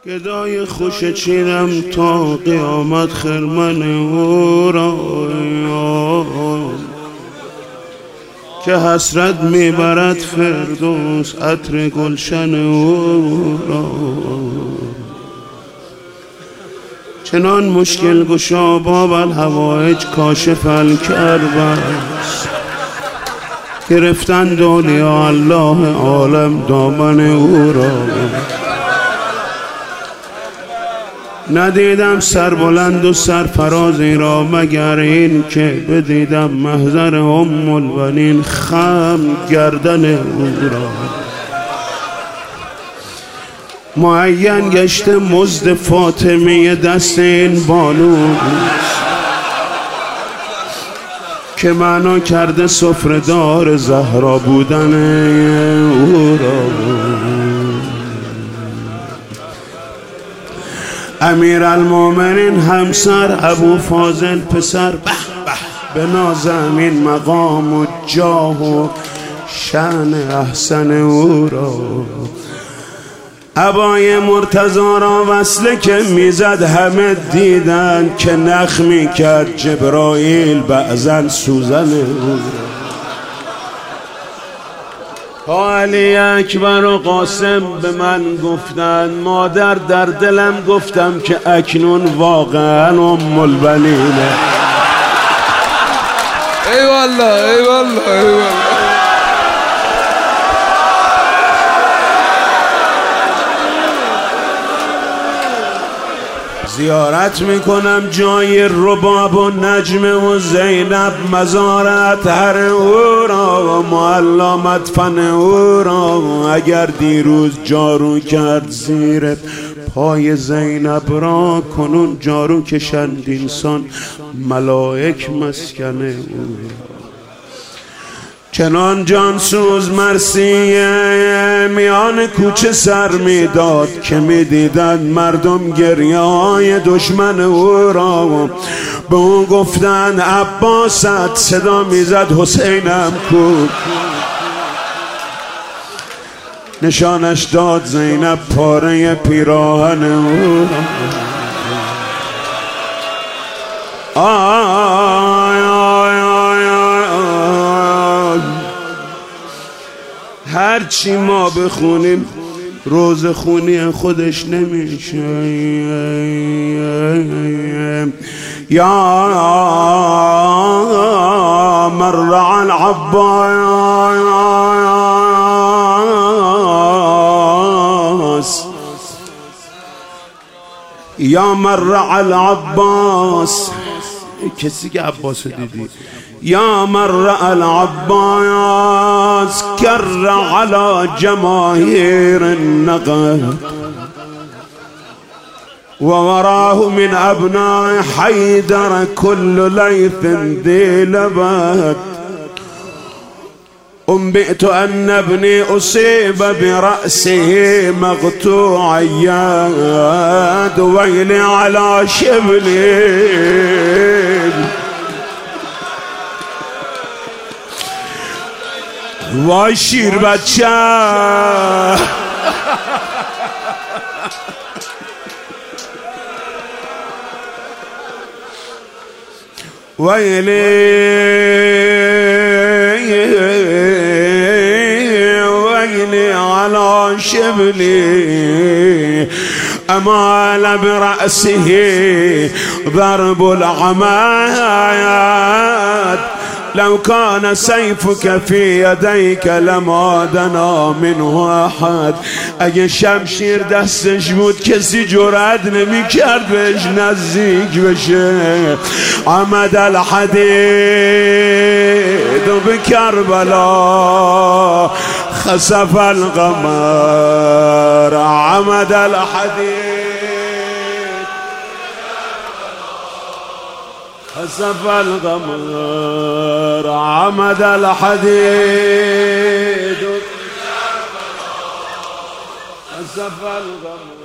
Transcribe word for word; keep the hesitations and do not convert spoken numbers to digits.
گدای خوش چینم تا قیامت خرمن او را، که حسرت میبرد فردوس عطر گلشن او را. چنان مشکل گشا باب الحوائج کاشف الکرب است، گرفتند اولیاء الله عالم دامن او را. ندیدم سربلند و سرفرازی را مگر این که بدیدم محضر ام البنین خم گردن او را. معین گشته مزد فاطمه دست این بانو که معنا کرده سفره‌دار زهرا بودن او را. امیر المومنین همسر ابو فاضل پسر به به به نازمین مقام و جاه و شأن احسن او را. عبای مرتضی را وصله که میزد همه دیدن که نخ میکرد جبرائیل بعضن سوزن او را. تا علی اکبر و قاسم به من گفتن مادر در دلم گفتم که اکنون واقعا ام البنینه. ای والله ای والله ای والله. زیارت میکنم جای رباب و نجم و زینب، مزارت هر او را، معلا مدفن او را. اگر دیروز جارو کرد زیر پای زینب را، کنون جارو کشند اینسان ملائک مسکن او را. چنان جانسوز مرسیه میان کوچه سر میداد که میدیدند مردم گریه های دشمن او را. به او گفتند عباست، صدا میزد حسینم کو. نشانش داد زینب پاره پیراهن او را. آی آی آی آی، هرچی ما بخونیم روز خونی خودش نمیشه. یا مرع العباس، یا مرع العباس، کسی که عباس دیدی. یا مرع العباس کر على جماهیر النقب ووراه من ابناء حیدر كل لیث ذی لبد. انبئت ان ابني اصيب برأسه مقطوع اليد ويلي على شبلي. وای شیر بچه ویلی ویلی علی شبلی امال برأسه ضرب العماد. لو كان سيفك في يديك لما دنا منه احد. اگه شمشیر دستش بود کسی جرأت نمی‌کرد بهش نزدیک بشه. عمد الحديد بكربلاء خسف القمر. عمد الحديد خسف القمر. عمد الحديد خسف القمر.